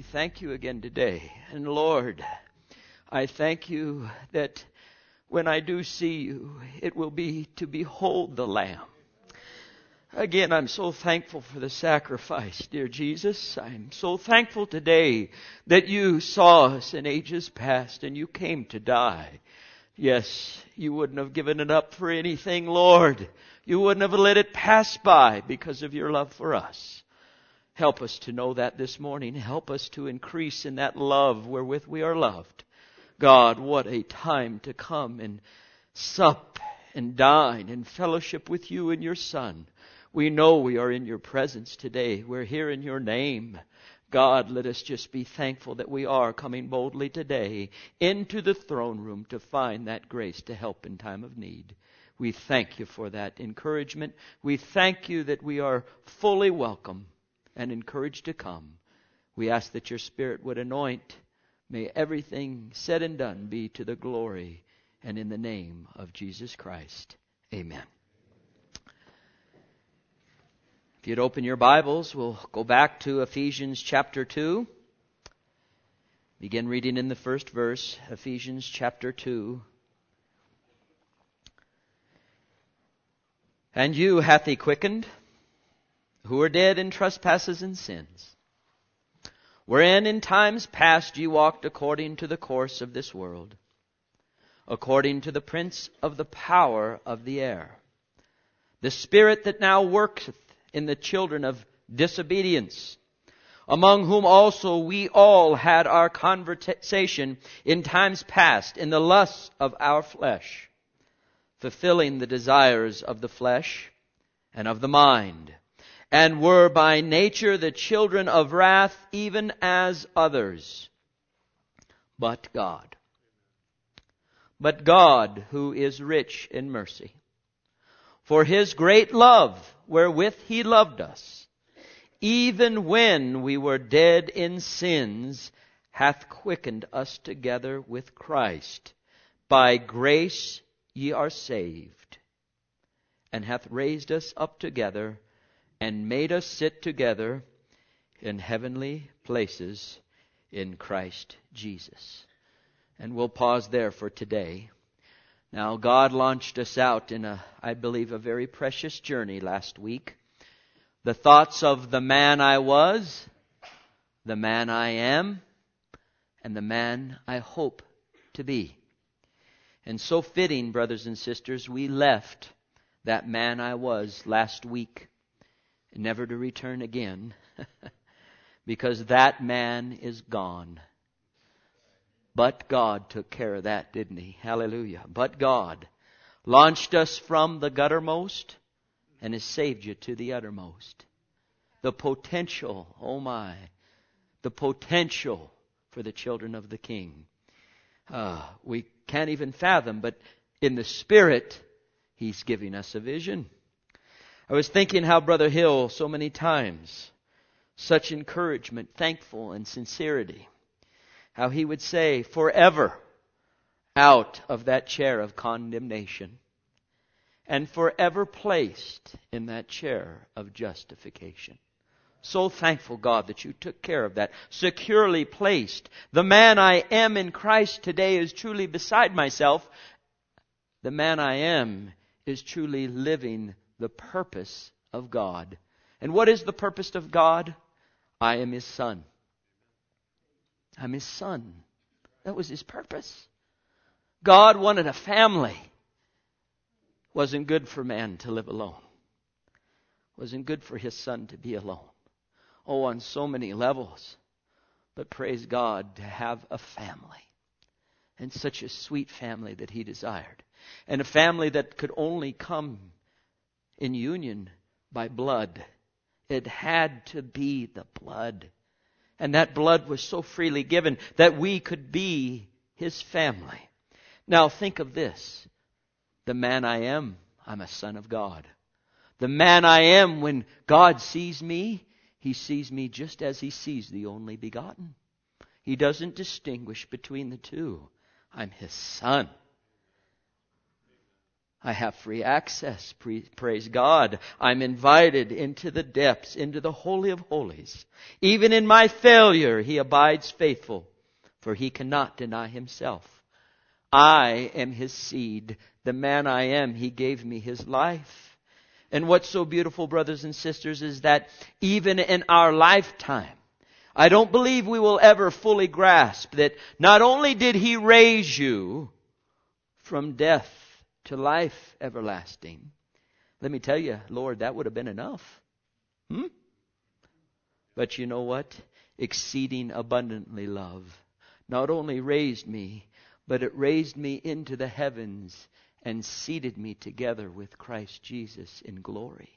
thank you again today. And Lord, I thank you that when I do see you, it will be to behold the Lamb. Again, I'm so thankful for the sacrifice, dear Jesus. I'm so thankful today that you saw us in ages past and you came to die. Yes, you wouldn't have given it up for anything, Lord. You wouldn't have let it pass by because of your love for us. Help us to know that this morning. Help us to increase in that love wherewith we are loved. God, what a time to come and sup and dine and fellowship with you and your Son. We know we are in your presence today. We're here in your name. God, let us just be thankful that we are coming boldly today into the throne room to find that grace to help in time of need. We thank you for that encouragement. We thank you that we are fully welcome and encouraged to come. We ask that your Spirit would anoint. May everything said and done be to the glory and in the name of Jesus Christ. Amen. If you'd open your Bibles, we'll go back to Ephesians chapter 2. Begin reading in the first verse, Ephesians chapter 2. And you hath he quickened, who were dead in trespasses and sins, wherein in times past ye walked according to the course of this world, according to the prince of the power of the air, the spirit that now worketh in the children of disobedience, among whom also we all had our conversation in times past in the lusts of our flesh, fulfilling the desires of the flesh and of the mind, and were by nature the children of wrath, even as others. But God, who is rich in mercy, for his great love wherewith he loved us, even when we were dead in sins, hath quickened us together with Christ. By grace ye are saved, and hath raised us up together, and made us sit together in heavenly places in Christ Jesus. And we'll pause there for today. Now, God launched us out in I believe, a very precious journey last week. The thoughts of the man I was, the man I am, and the man I hope to be. And so fitting, brothers and sisters, we left that man I was last week, never to return again, because that man is gone. But God took care of that, didn't he? Hallelujah. But God launched us from the guttermost and has saved you to the uttermost. The potential, oh my, the potential for the children of the King. We can't even fathom, but in the Spirit, he's giving us a vision. I was thinking how Brother Hill, so many times, such encouragement, thankful and sincerity, how he would say, forever out of that chair of condemnation, and forever placed in that chair of justification. So thankful, God, that you took care of that. Securely placed. The man I am in Christ today is truly beside myself. The man I am is truly living the purpose of God. And what is the purpose of God? I am His son. I'm His son. That was His purpose. God wanted a family. Wasn't good for man to live alone. Wasn't good for His son to be alone. Oh, on so many levels. But praise God to have a family. And such a sweet family that He desired. And a family that could only come in union by blood. It had to be the blood. And that blood was so freely given that we could be His family. Now think of this. The man I am, I'm a son of God. The man I am, when God sees me, He sees me just as He sees the only begotten. He doesn't distinguish between the two. I'm His son. I have free access. Praise God. I'm invited into the depths, into the Holy of Holies. Even in my failure, He abides faithful, for He cannot deny Himself. I am His seed. The man I am, He gave me His life. And what's so beautiful, brothers and sisters, is that even in our lifetime, I don't believe we will ever fully grasp that not only did He raise you from death to life everlasting. Let me tell you, Lord, that would have been enough. But you know what? Exceeding abundantly love not only raised me, but it raised me into the heavens and seated me together with Christ Jesus in glory.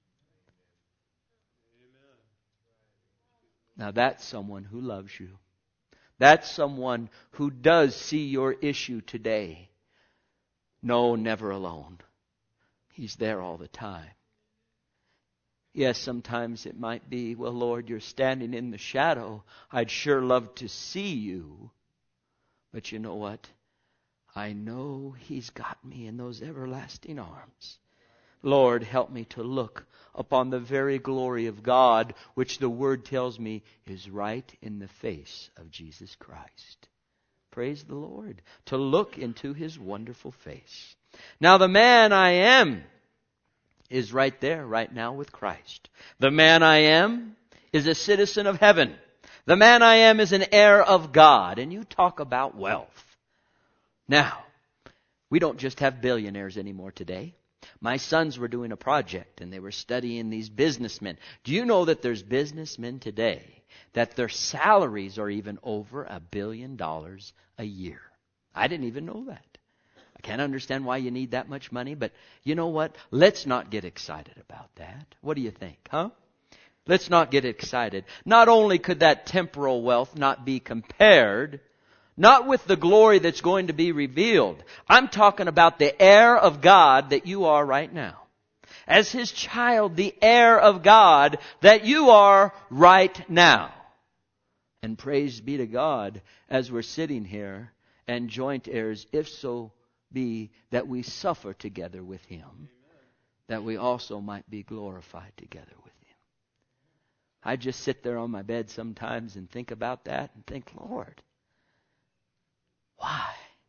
Now that's someone who loves you. That's someone who does see your issue today. No, never alone. He's there all the time. Yes, sometimes it might be, well, Lord, you're standing in the shadow. I'd sure love to see you. But you know what? I know He's got me in those everlasting arms. Lord, help me to look upon the very glory of God, which the Word tells me is right in the face of Jesus Christ. Praise the Lord. To look into His wonderful face. Now the man I am is right there, right now with Christ. The man I am is a citizen of heaven. The man I am is an heir of God. And you talk about wealth. Now, we don't just have billionaires anymore today. My sons were doing a project and they were studying these businessmen. Do you know that there's businessmen today that their salaries are even over $1 billion a year? I didn't even know that. I can't understand why you need that much money, but you know what? Let's not get excited about that. What do you think, huh? Let's not get excited. Not only could that temporal wealth not be compared, not with the glory that's going to be revealed. I'm talking about the heir of God that you are right now. As His child, the heir of God that you are right now. And praise be to God as we're sitting here and joint heirs, if so be that we suffer together with Him, that we also might be glorified together with Him. I just sit there on my bed sometimes and think about that and think, Lord, why?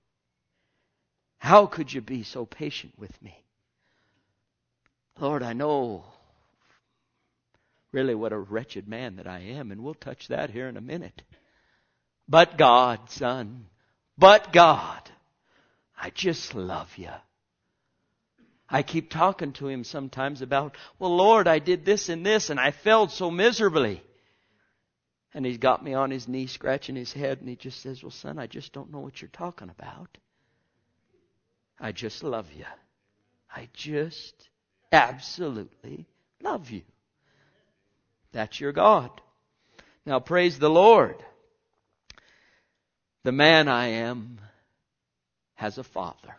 How could you be so patient with me? Lord, I know really what a wretched man that I am, and we'll touch that here in a minute. But God, son, but God, I just love you. I keep talking to Him sometimes about, well, Lord, I did this and this, and I failed so miserably. And He's got me on His knee scratching His head and He just says, well, son, I just don't know what you're talking about. I just love you. I just absolutely love you. That's your God. Now praise the Lord. The man I am has a father.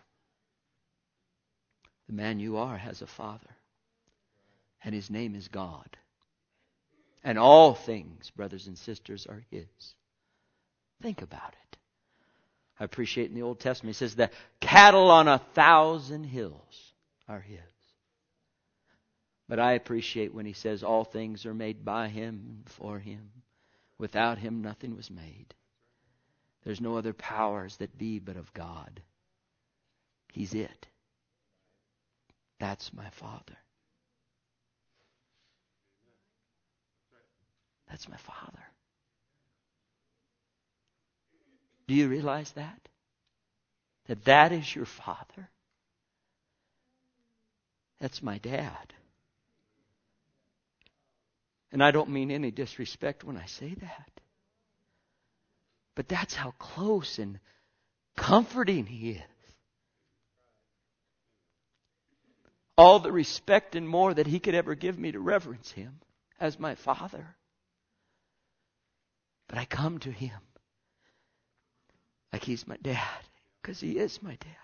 The man you are has a father. And His name is God. And all things, brothers and sisters, are His. Think about it. I appreciate in the Old Testament, it says the cattle on 1,000 hills are His. But I appreciate when He says all things are made by Him and for Him. Without Him nothing was made. There's no other powers that be but of God. He's it. That's my Father. That's my Father. Do you realize that? That is your Father? That's my Dad. And I don't mean any disrespect when I say that. But that's how close and comforting He is. All the respect and more that He could ever give me to reverence Him as my Father. But I come to Him like He's my dad, because He is my dad.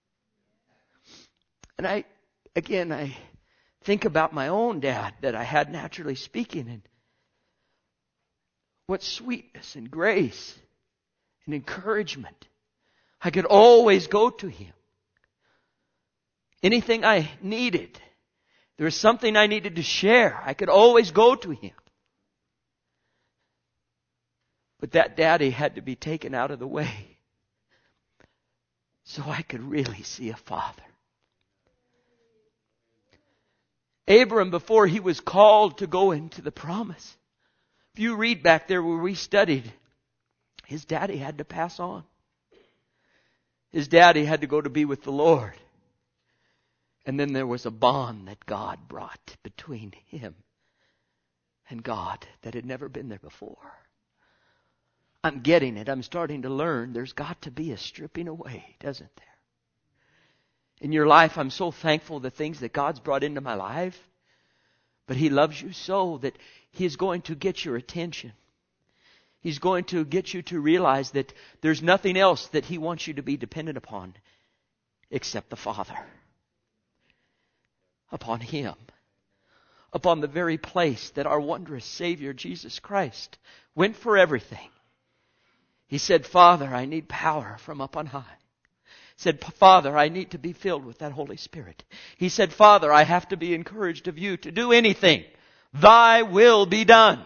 And I think about my own dad that I had, naturally speaking, and what sweetness and grace and encouragement. I could always go to Him. anything I needed, there was something I needed to share, I could always go to him. But that daddy had to be taken out of the way so I could really see a father. Abram, before he was called to go into the promise, if you read back there where we studied, his daddy had to pass on. His daddy had to go to be with the Lord. And then there was a bond that God brought between him and God that had never been there before. I'm getting it. I'm starting to learn there's got to be a stripping away, doesn't there? In your life, I'm so thankful the things that God's brought into my life. But He loves you so that He is going to get your attention. He's going to get you to realize that there's nothing else that He wants you to be dependent upon except the Father. Upon Him. Upon the very place that our wondrous Savior, Jesus Christ, went for everything. He said, Father, I need power from up on high. He said, Father, I need to be filled with that Holy Spirit. He said, Father, I have to be encouraged of you to do anything. Thy will be done.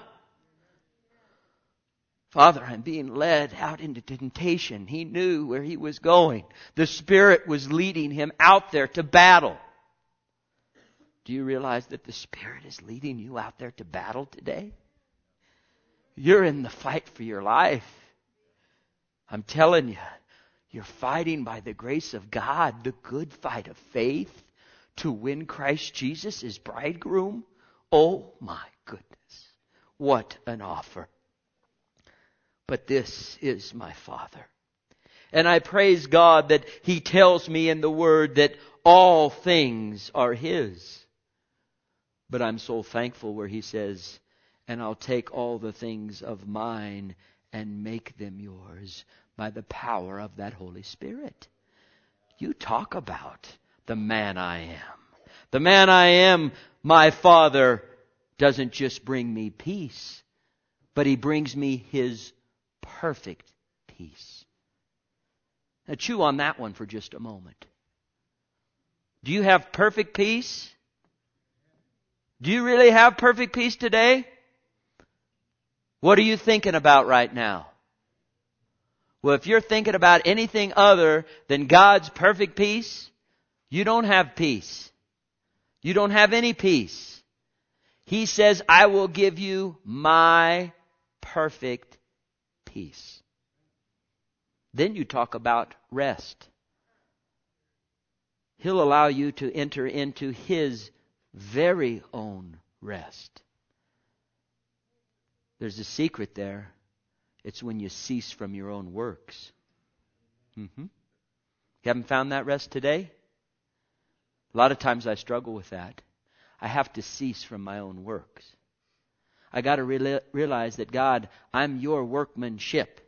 Father, I'm being led out into temptation. He knew where he was going. The Spirit was leading him out there to battle. Do you realize that the Spirit is leading you out there to battle today? You're in the fight for your life. I'm telling you, you're fighting by the grace of God, the good fight of faith to win Christ Jesus as bridegroom. Oh my goodness, what an offer. But this is my Father. And I praise God that He tells me in the Word that all things are His. But I'm so thankful where He says, and I'll take all the things of mine and make them yours by the power of that Holy Spirit. You talk about the man I am. The man I am, my Father, doesn't just bring me peace, but He brings me His perfect peace. Now chew on that one for just a moment. Do you have perfect peace? Do you really have perfect peace today? What are you thinking about right now? Well, if you're thinking about anything other than God's perfect peace, you don't have peace. You don't have any peace. He says, I will give you my perfect peace. Then you talk about rest. He'll allow you to enter into His very own rest. There's a secret there. It's when you cease from your own works. You haven't found that rest today? A lot of times I struggle with that. I have to cease from my own works. I got to realize that, God, I'm your workmanship.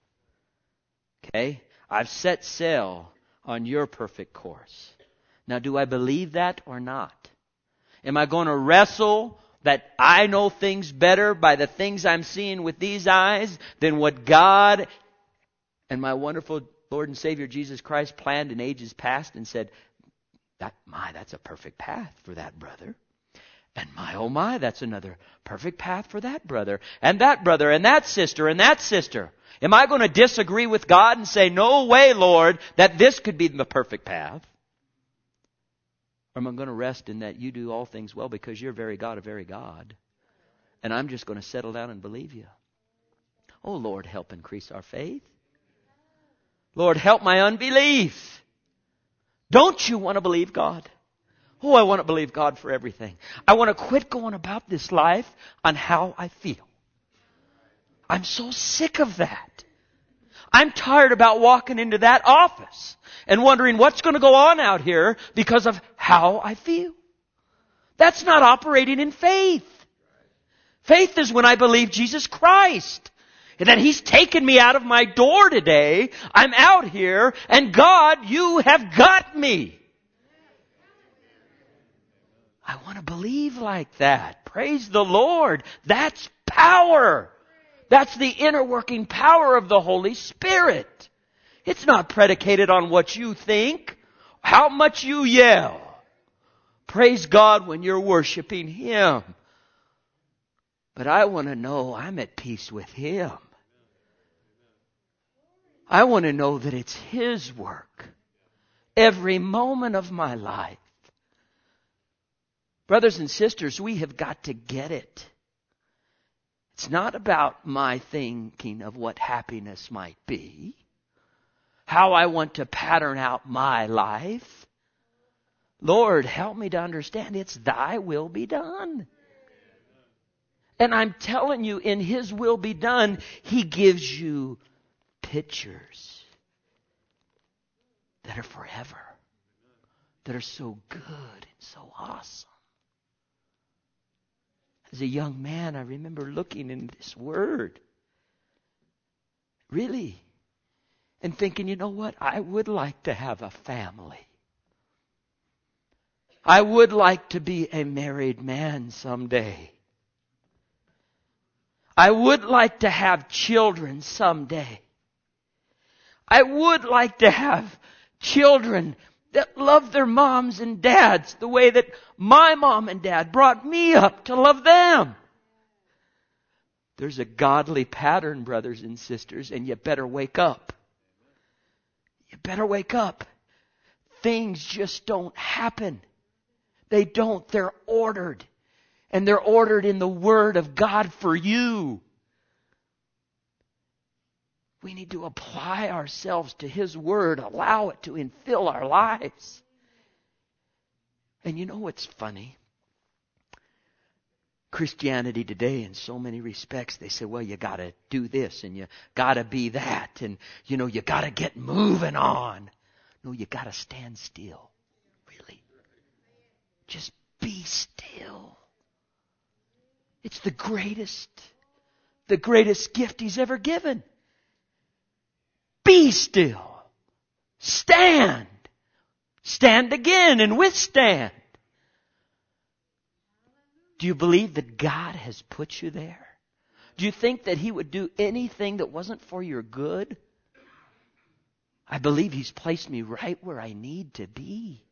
Okay? I've set sail on your perfect course. Now, do I believe that or not? Am I going to wrestle that I know things better by the things I'm seeing with these eyes than what God and my wonderful Lord and Savior Jesus Christ planned in ages past and said, that's a perfect path for that brother. And oh my, that's another perfect path for that brother and that sister and that sister. Am I going to disagree with God and say, no way, Lord, that this could be the perfect path? Or am I going to rest in that you do all things well because you're very God, a very God? And I'm just going to settle down and believe you. Oh, Lord, help increase our faith. Lord, help my unbelief. Don't you want to believe God? Oh, I want to believe God for everything. I want to quit going about this life on how I feel. I'm so sick of that. I'm tired about walking into that office and wondering what's going to go on out here because of how I feel. That's not operating in faith. Faith is when I believe Jesus Christ and that He's taken me out of my door today. I'm out here and God, you have got me. I want to believe like that. Praise the Lord. That's power. That's the inner working power of the Holy Spirit. It's not predicated on what you think, how much you yell. Praise God when you're worshiping Him. But I want to know I'm at peace with Him. I want to know that it's His work. Every moment of my life. Brothers and sisters, we have got to get it. It's not about my thinking of what happiness might be. How I want to pattern out my life. Lord, help me to understand it's Thy will be done. And I'm telling you, in His will be done, He gives you pictures that are forever. That are so good and so awesome. As a young man, I remember looking in this Word. Really. And thinking, you know what? I would like to have a family. I would like to be a married man someday. I would like to have children someday. I would like to have children that love their moms and dads the way that my mom and dad brought me up to love them. There's a godly pattern, brothers and sisters, and you better wake up. You better wake up. Things just don't happen. They don't. They're ordered. And they're ordered in the Word of God for you. We need to apply ourselves to His Word. Allow it to infill our lives. And you know what's funny? Christianity today, in so many respects, they say, well, you got to do this and you got to be that. And, you got to get moving on. No, you got to stand still. Really. Just be still. It's the greatest gift He's ever given. Be still. Stand. Stand again and withstand. Do you believe that God has put you there? Do you think that He would do anything that wasn't for your good? I believe He's placed me right where I need to be.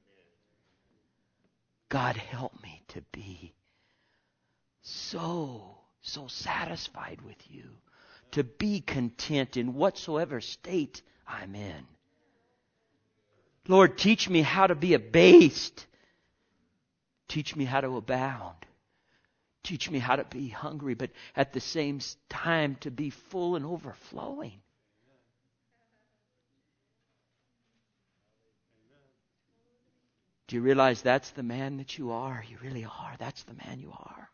God, help me to be so satisfied with You. To be content in whatsoever state I'm in. Lord, teach me how to be abased. Teach me how to abound. Teach me how to be hungry, but at the same time to be full and overflowing. Do you realize that's the man that you are? You really are. That's the man you are.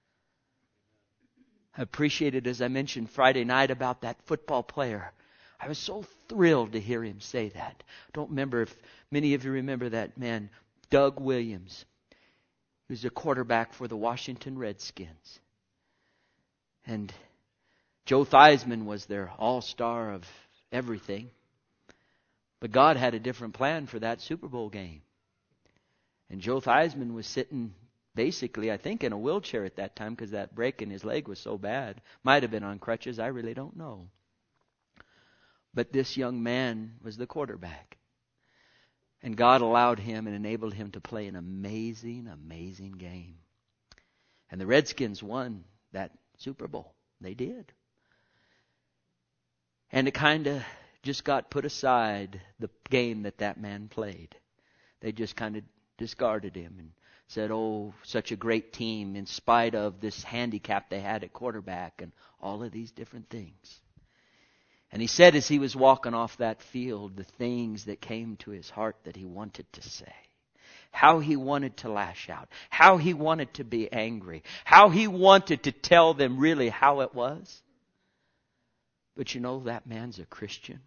I appreciated, as I mentioned Friday night, about that football player. I was so thrilled to hear him say that. I don't remember if many of you remember that man, Doug Williams. He was a quarterback for the Washington Redskins. And Joe Theismann was their all-star of everything. But God had a different plan for that Super Bowl game. And Joe Theismann was sitting basically, I think, in a wheelchair at that time because that break in his leg was so bad. Might have been on crutches. I really don't know. But this young man was the quarterback. And God allowed him and enabled him to play an amazing, amazing game. And the Redskins won that Super Bowl. They did. And it kind of just got put aside, the game that man played. They just kind of discarded him and said, oh, such a great team in spite of this handicap they had at quarterback and all of these different things. And he said as he was walking off that field, the things that came to his heart that he wanted to say. How he wanted to lash out. How he wanted to be angry. How he wanted to tell them really how it was. But that man's a Christian.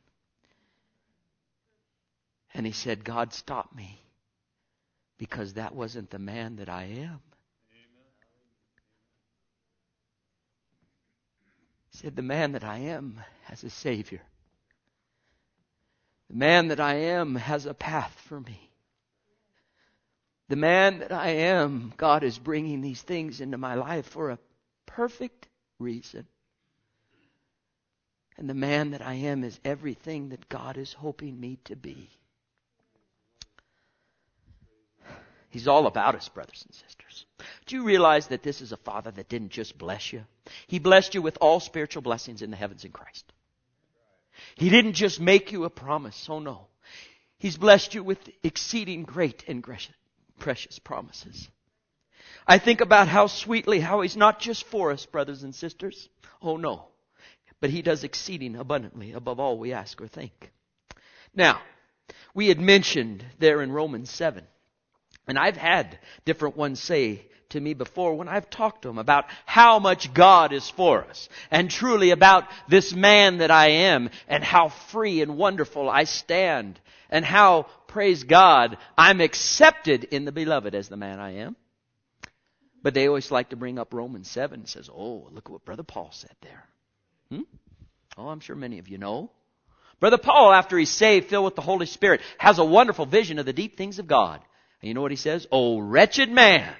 And he said, God, stop me. Because that wasn't the man that I am. He said, the man that I am has a Savior. The man that I am has a path for me. The man that I am, God is bringing these things into my life for a perfect reason. And the man that I am is everything that God is hoping me to be. He's all about us, brothers and sisters. Do you realize that this is a Father that didn't just bless you? He blessed you with all spiritual blessings in the heavens in Christ. He didn't just make you a promise. Oh no. He's blessed you with exceeding great and precious promises. I think about how He's not just for us, brothers and sisters. Oh no. But He does exceeding abundantly above all we ask or think. Now, we had mentioned there in Romans 7, and I've had different ones say to me before when I've talked to them about how much God is for us, and truly about this man that I am, and how free and wonderful I stand, and how, praise God, I'm accepted in the beloved as the man I am. But they always like to bring up Romans 7 and says, oh, look at what Brother Paul said there. Oh, I'm sure many of you know. Brother Paul, after he's saved, filled with the Holy Spirit, has a wonderful vision of the deep things of God. And you know what he says? Oh, wretched man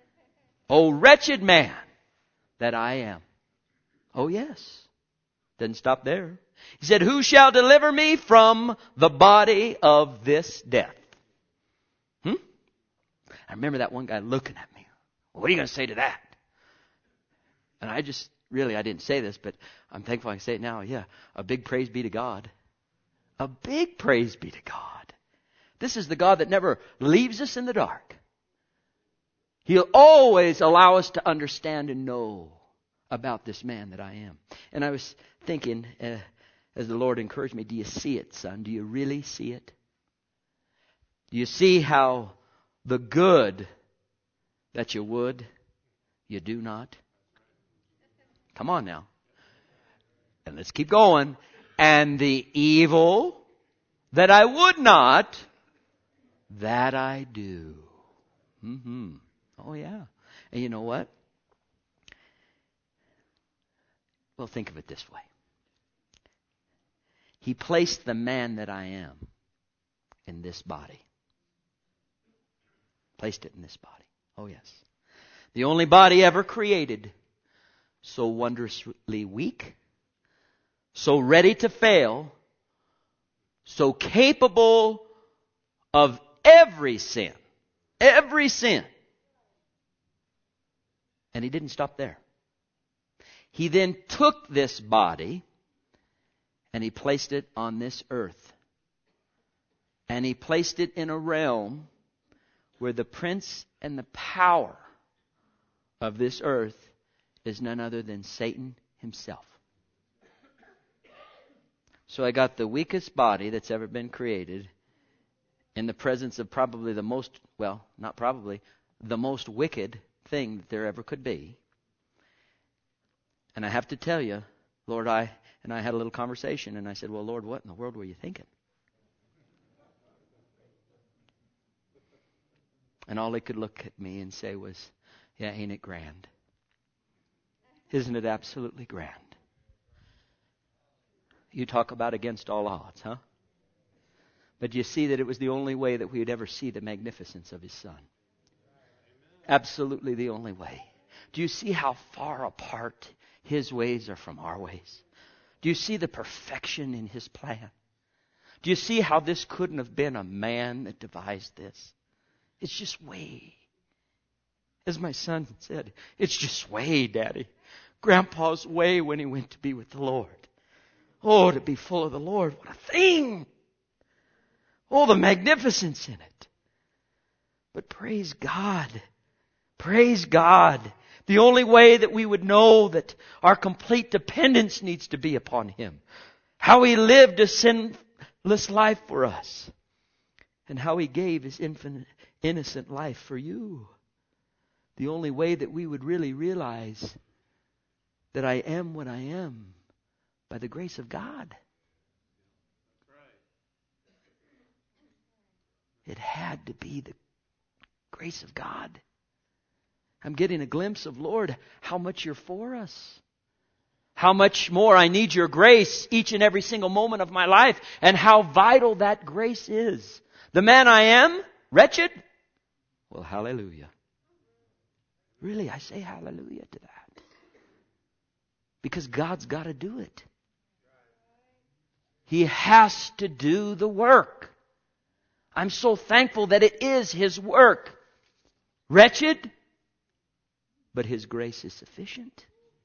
that I am. Oh, yes. Doesn't stop there. He said, who shall deliver me from the body of this death? I remember that one guy looking at me. Well, what are you going to say to that? And I didn't say this, but I'm thankful I can say it now. Yeah, a big praise be to God. A big praise be to God. This is the God that never leaves us in the dark. He'll always allow us to understand and know about this man that I am. And I was thinking, as the Lord encouraged me, do you see it, son? Do you really see it? Do you see how the good that you would, you do not? Come on now. And let's keep going. And the evil that I would not, that I do. Oh yeah. And you know what? Well, think of it this way. He placed the man that I am in this body. Placed it in this body. Oh yes. The only body ever created so wondrously weak, so ready to fail, so capable of every sin. Every sin. And He didn't stop there. He then took this body and He placed it on this earth. And He placed it in a realm where the prince and the power of this earth is none other than Satan himself. So I got the weakest body that's ever been created in the presence of probably the most, well, not probably, the most wicked thing that there ever could be. And I have to tell you, Lord, I had a little conversation, and I said, well, Lord, what in the world were you thinking? And all He could look at me and say was, yeah, ain't it grand? Isn't it absolutely grand? You talk about against all odds, huh? But you see that it was the only way that we would ever see the magnificence of His Son. Absolutely the only way. Do you see how far apart His ways are from our ways? Do you see the perfection in His plan? Do you see how this couldn't have been a man that devised this? It's just way. As my son said, it's just way, Daddy. Grandpa's way when he went to be with the Lord. Oh, to be full of the Lord. What a thing. Oh, the magnificence in it. But praise God. Praise God. The only way that we would know that our complete dependence needs to be upon Him. How He lived a sinless life for us. And how He gave His infinite, innocent life for you. The only way that we would really realize that I am what I am by the grace of God. It had to be the grace of God. I'm getting a glimpse of, Lord, how much You're for us. How much more I need Your grace each and every single moment of my life. And how vital that grace is. The man I am, wretched? Well, hallelujah. Really, I say hallelujah to that. Because God's got to do it. He has to do the work. I'm so thankful that it is His work. wretched, but His grace is sufficient.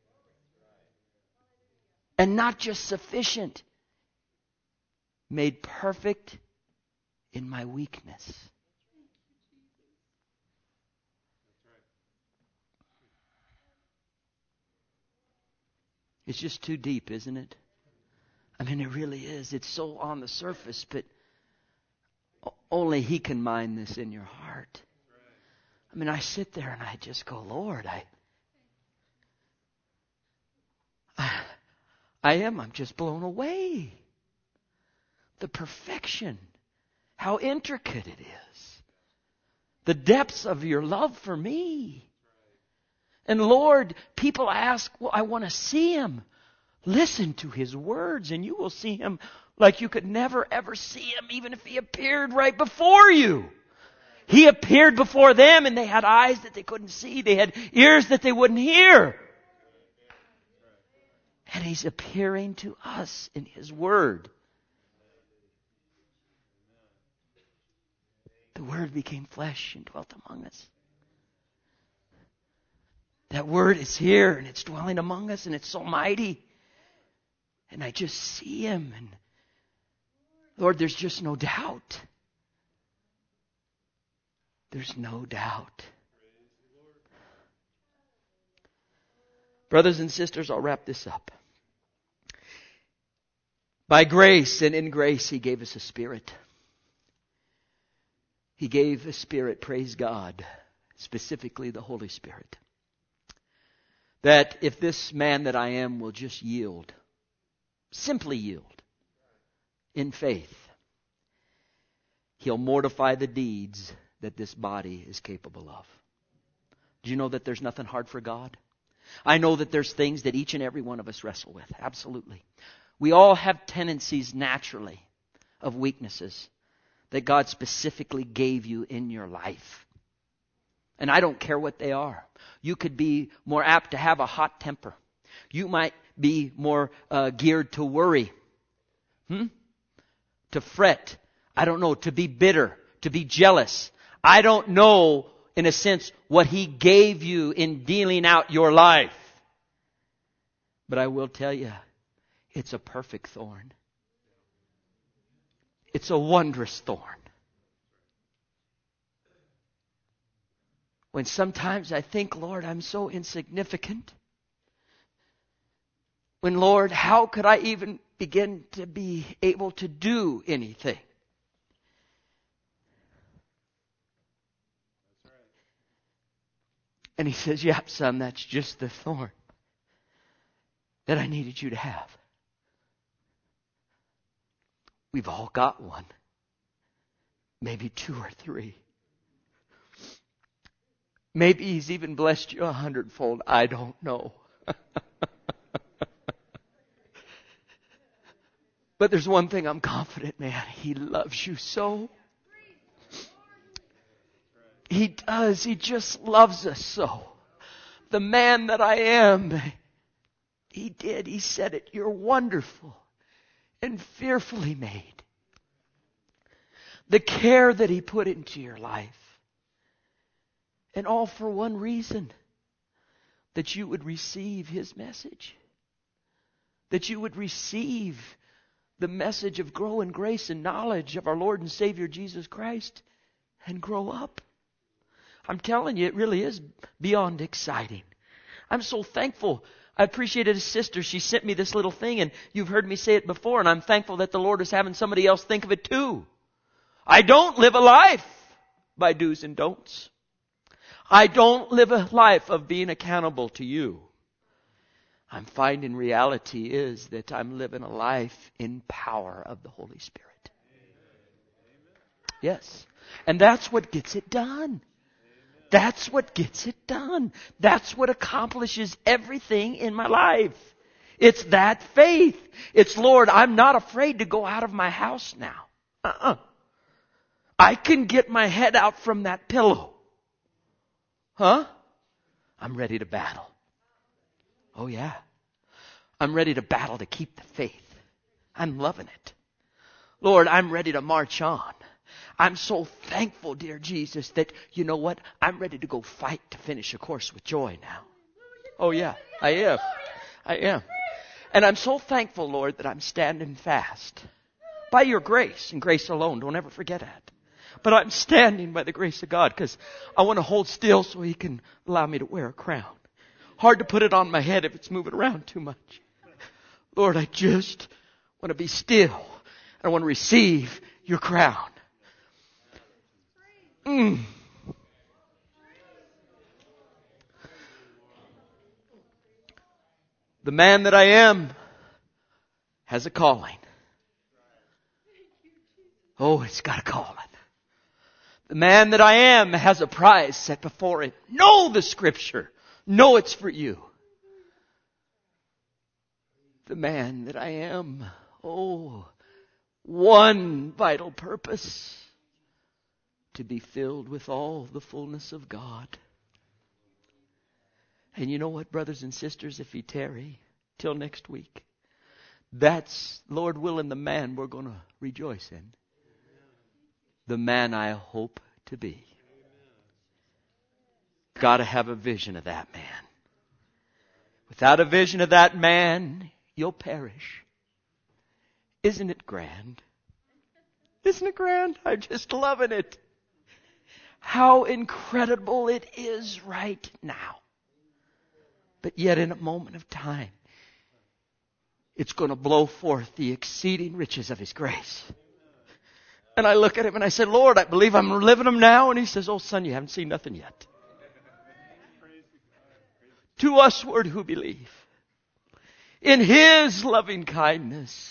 And not just sufficient, made perfect in my weakness. It's just too deep, isn't it? I mean, it really is. It's so on the surface, but only He can mine this in your heart. I mean, I sit there and I just go, Lord, I'm just blown away. The perfection, how intricate it is. The depths of your love for me. And Lord, people ask, well, I want to see Him. Listen to His words and you will see Him like you could never ever see Him, even if He appeared right before you. He appeared before them and they had eyes that they couldn't see. They had ears that they wouldn't hear. And He's appearing to us in His Word. The Word became flesh and dwelt among us. That Word is here and it's dwelling among us and it's so mighty. And I just see Him. And Lord, there's just no doubt. There's no doubt. Brothers and sisters, I'll wrap this up. By grace and in grace, He gave us a Spirit. He gave a Spirit, praise God, specifically the Holy Spirit. That if this man that I am will just yield, simply yield, in faith, He'll mortify the deeds that this body is capable of. Do you know that there's nothing hard for God? I know that there's things that each and every one of us wrestle with. Absolutely. We all have tendencies naturally of weaknesses that God specifically gave you in your life. And I don't care what they are. You could be more apt to have a hot temper. You might be more geared to worry. To fret. I don't know, to be bitter, to be jealous. I don't know, in a sense, what He gave you in dealing out your life. But I will tell you, it's a perfect thorn. It's a wondrous thorn. When sometimes I think, Lord, I'm so insignificant. When, Lord, how could I even begin to be able to do anything? And He says, yeah, son, that's just the thorn that I needed you to have. We've all got one. Maybe 2 or 3. Maybe He's even blessed you 100-fold. I don't know. But there's one thing I'm confident, man. He loves you so. He does. He just loves us so. The man that I am, He did. He said it. You're wonderful and fearfully made. The care that He put into your life. And all for one reason. That you would receive His message. That you would receive the message of grow in grace and knowledge of our Lord and Savior Jesus Christ. And grow up. I'm telling you, it really is beyond exciting. I'm so thankful. I appreciated a sister. She sent me this little thing, and you've heard me say it before, and I'm thankful that the Lord is having somebody else think of it too. I don't live a life by do's and don'ts. I don't live a life of being accountable to you. I'm finding reality is that I'm living a life in power of the Holy Spirit. Yes. And that's what gets it done. That's what gets it done. That's what accomplishes everything in my life. It's that faith. It's, Lord, I'm not afraid to go out of my house now. I can get my head out from that pillow. I'm ready to battle. Oh yeah. I'm ready to battle to keep the faith. I'm loving it. Lord, I'm ready to march on. I'm so thankful, dear Jesus, that you know what? I'm ready to go fight to finish a course with joy now. Oh yeah, I am. I am. And I'm so thankful, Lord, that I'm standing fast. By your grace and grace alone. Don't ever forget that. But I'm standing by the grace of God because I want to hold still so He can allow me to wear a crown. Hard to put it on my head if it's moving around too much. Lord, I just want to be still. I want to receive your crown. The man that I am has a calling. Oh, it's got a calling. The man that I am has a prize set before him. Know the Scripture. Know it's for you. The man that I am, one vital purpose. To be filled with all the fullness of God. And you know what, brothers and sisters, if He tarry till next week, that's, Lord willing, the man we're going to rejoice in. The man I hope to be. Got to have a vision of that man. Without a vision of that man, you'll perish. Isn't it grand? Isn't it grand? I'm just loving it. How incredible it is right now. But yet in a moment of time, it's going to blow forth the exceeding riches of His grace. And I look at Him and I say, Lord, I believe I'm living them now. And He says, oh son, you haven't seen nothing yet. To usward who believe in His loving kindness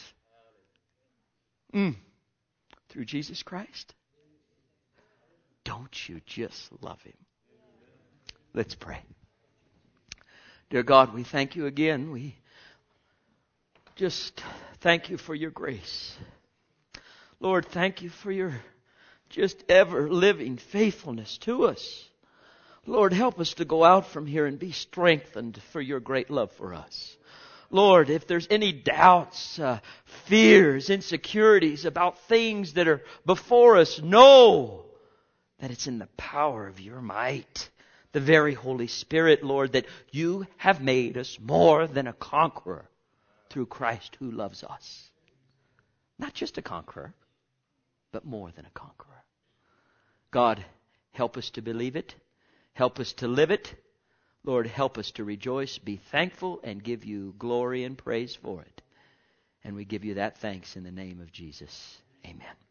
through Jesus Christ. Don't you just love Him? Let's pray. Dear God, we thank you again. We just thank you for your grace. Lord, thank you for your just ever living faithfulness to us. Lord, help us to go out from here and be strengthened for your great love for us. Lord, if there's any doubts, fears, insecurities about things that are before us, know that it's in the power of your might, the very Holy Spirit, Lord, that you have made us more than a conqueror through Christ who loves us. Not just a conqueror, but more than a conqueror. God, help us to believe it. Help us to live it. Lord, help us to rejoice, be thankful, and give you glory and praise for it. And we give you that thanks in the name of Jesus. Amen.